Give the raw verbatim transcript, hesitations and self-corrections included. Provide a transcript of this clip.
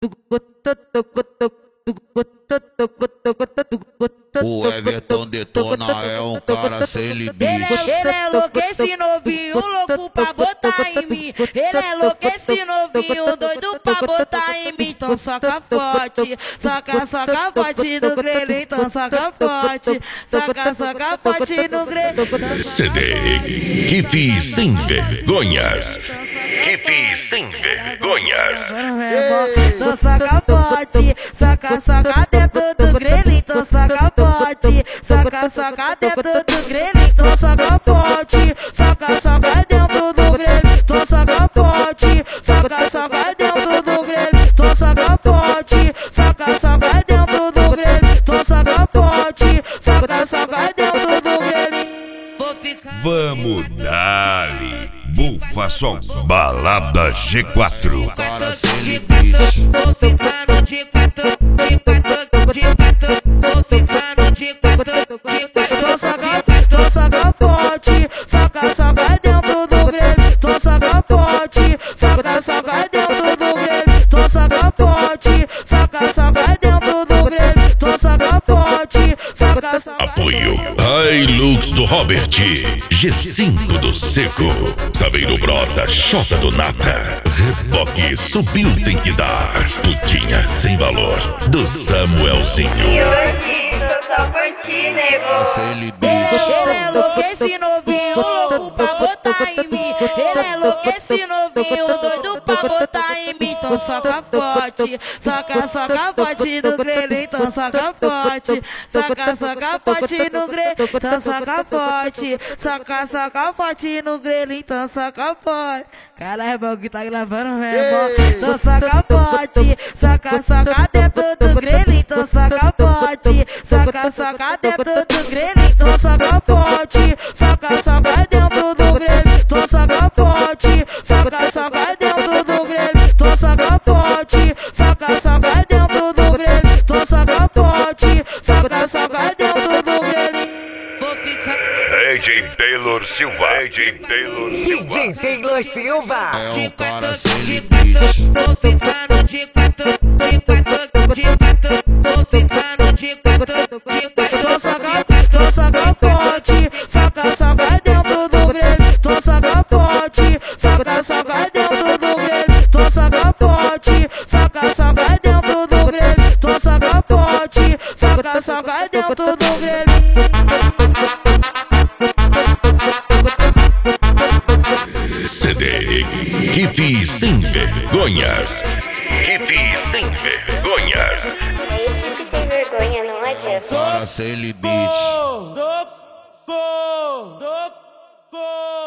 O Everton Detona é um cara sem limite. Ele, ele é louco, esse novinho, louco pra botar em mim. Ele é louco, esse novinho, doido pra botar em mim. Então soca forte, soca, soca forte no grelho. Então soca forte, soca, soca forte no grelho. C D Equipe Sem Vergonhas. Equipe Sem Vergonhas. Então soca forte, soca, soca dentro do grelho. Então soca forte, soca, soca dentro do grelho. Então soca forte, soca, soca dentro do grelho. Então soca forte, soca, soca dentro do grelho. Então soca forte, soca, soca dentro do grelho. Então soca forte, soca, soca dentro do grelho. Vou ficar. Vamos dali, bufa som, balada G quatro. Cara sem limite. Vou ficando de quatro, de quatro, de quatro. Vou ficando de quatro, de quatro. Tô soca, tô soca forte, soca, soca dentro do grelho. Tô soca forte, soca, soca dentro do grelho. Tô soca forte, soca, soca dentro do grelho. Tô soca forte, soca, soca. Apoio Hilux do Robert, G cinco do Seco, Sabeiro Brota, Xota do Nata, Reboque Subiu Tem Que Dar, Putinha Sem Valor, do Samuelzinho. Só por ti, nego. Sem limite. Ele é louco, esse novinho, louco pra botar em mim. Ele é louco, esse novinho, doido pra botar em mim. Então soca forte, soca, soca forte no grelho. Então soca forte, soca, soca forte no grelho. Então soca forte, soca, soca forte no grelho. Então soca forte. Caralho, irmão, que tá gravando mesmo. Então soca forte, soca, soca dentro do grelho. Então soca forte, soca, soca dentro do grelho. Então soca forte, soca, soca dentro do grelho. Então soca forte, soca, soca dentro do grelho. Então soca forte, soca, soca dentro do grelho. Então soca forte, soca, soca dentro do grelho. Vou ficar. D J Taylor Silva, D J Taylor Silva. D J Taylor Silva. É um cara sem de limite. quatro, tô ficando de quatro, de quatro, de quatro. Tô ficando de quatro, de quatro. Tô soca, tô soca forte, soca, soca dentro do grelho. Tô soca forte, soca, soca dentro do grelho. Tô soca forte, soca, soca dentro do grelho. Tô soca forte, soca, soca dentro do grelho. C D Equipe Sem Vergonhas. Equipe Sem Vergonhas. Equipe sem vergonha, não adianta. Cara sem limite. Go, go, go, go, go.